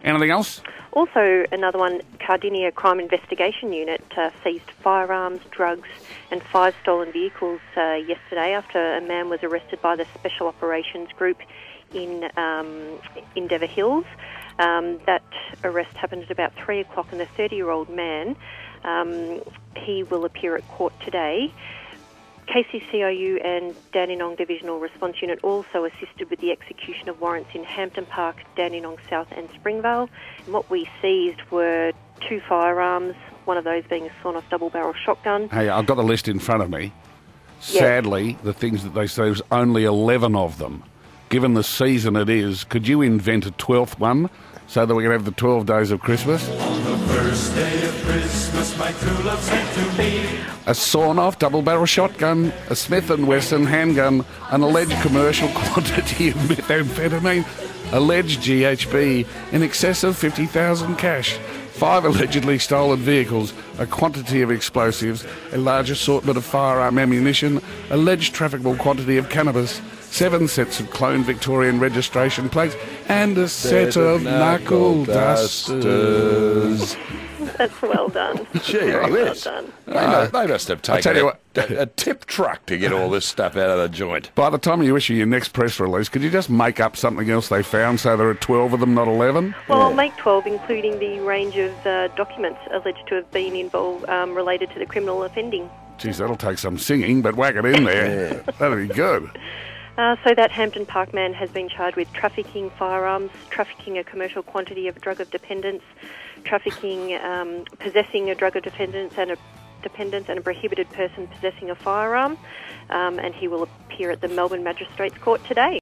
Anything else? Also, another one, Cardinia Crime Investigation Unit seized firearms, drugs and 5 stolen vehicles yesterday after a man was arrested by the Special Operations Group in Endeavour Hills. That arrest happened at about 3 o'clock, and the 30-year-old man, he will appear at court today. KCCIU and Dandenong Divisional Response Unit also assisted with the execution of warrants in Hampton Park, Dandenong South and Springvale. And what we seized were 2 firearms, one of those being a sawn-off double-barrel shotgun. Hey, I've got the list in front of me. Yes. Sadly, the things that they say, there's only 11 of them. Given the season it is, could you invent a 12th one so that we can have the 12 days of Christmas? On the first day of Christmas, my true love sent to me A sawn-off double-barrel shotgun, a Smith & Wesson handgun, an alleged commercial quantity of methamphetamine, alleged GHB, in excess of 50,000 cash, 5 allegedly stolen vehicles, a quantity of explosives, a large assortment of firearm ammunition, alleged trafficable quantity of cannabis, 7 sets of cloned Victorian registration plates, and a set of knuckle dusters. That's well done. Gee, Well done. they must have tell you taken what- a tip truck to get all this stuff out of the joint. By the time you issue your next press release, could you just make up something else they found so there are 12 of them, not 11? Well, I'll make 12, including the range of documents alleged to have been involved related to the criminal offending. Geez, that'll take some singing, but whack it in there. That'll be good. So that Hampton Park man has been charged with trafficking firearms, trafficking a commercial quantity of drug of dependence, trafficking, possessing a drug of dependence and a prohibited person possessing a firearm, and he will appear at the Melbourne Magistrates Court today.